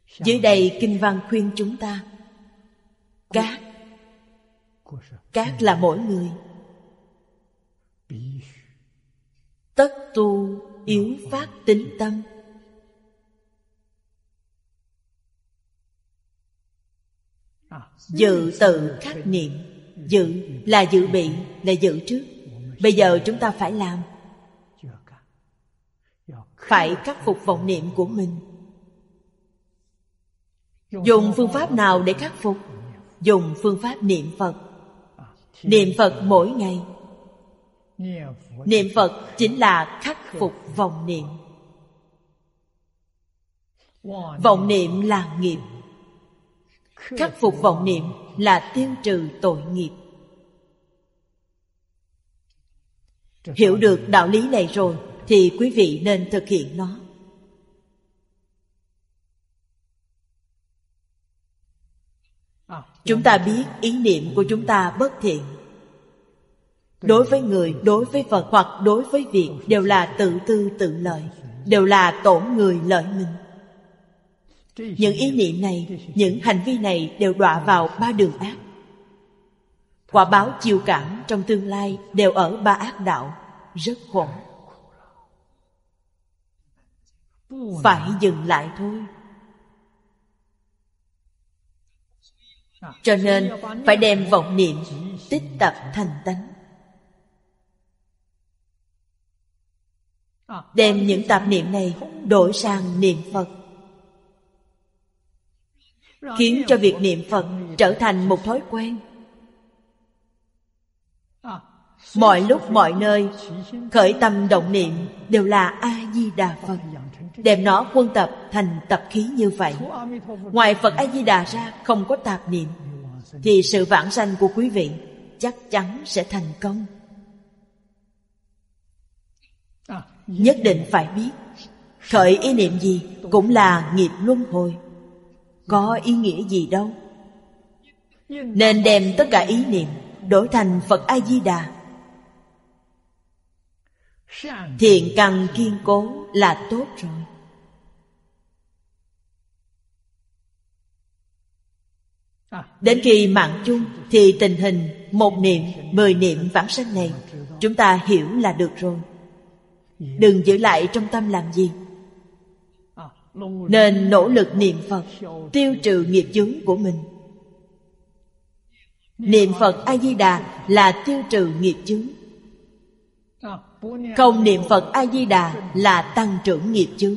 Dưới đây kinh văn khuyên chúng ta, các là mỗi người, tất tu yếu phát tín tâm. Dự tự khắc niệm. Dự là dự bị, là dự trước. Bây giờ chúng ta phải làm, phải khắc phục vọng niệm của mình. Dùng phương pháp nào để khắc phục? Dùng phương pháp niệm Phật. Niệm Phật mỗi ngày. Niệm Phật chính là khắc phục vọng niệm. Vọng niệm là nghiệp. Khắc phục vọng niệm là tiêu trừ tội nghiệp. Hiểu được đạo lý này rồi thì quý vị nên thực hiện nó. Chúng ta biết ý niệm của chúng ta bất thiện. Đối với người, đối với vật hoặc đối với việc đều là tự tư tự lợi, đều là tổn người lợi mình. Những ý niệm này, những hành vi này đều đọa vào ba đường ác. Quả báo chiêu cảm trong tương lai đều ở ba ác đạo, rất khổ. Phải dừng lại thôi. Cho nên phải đem vọng niệm tích tập thành tánh. Đem những tạp niệm này đổi sang niệm Phật, khiến cho việc niệm Phật trở thành một thói quen. Mọi lúc mọi nơi khởi tâm động niệm đều là A-di-đà Phật. Đem nó quân tập thành tập khí như vậy. Ngoài Phật A-di-đà ra không có tạp niệm, thì sự vãng sanh của quý vị chắc chắn sẽ thành công. Nhất định phải biết, khởi ý niệm gì cũng là nghiệp luân hồi, có ý nghĩa gì đâu. Nên đem tất cả ý niệm đổi thành Phật A-di-đà. Thiện căn kiên cố là tốt rồi. Đến khi mạng chung thì tình hình 1 niệm, 10 niệm vãng sanh này chúng ta hiểu là được rồi. Đừng giữ lại trong tâm làm gì. Nên nỗ lực niệm Phật, tiêu trừ nghiệp chướng của mình. Niệm Phật A-di-đà là tiêu trừ nghiệp chướng. Không niệm Phật A-di-đà là tăng trưởng nghiệp chướng.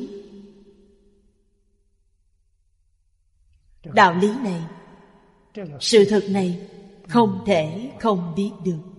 Đạo lý này, sự thật này không thể không biết được.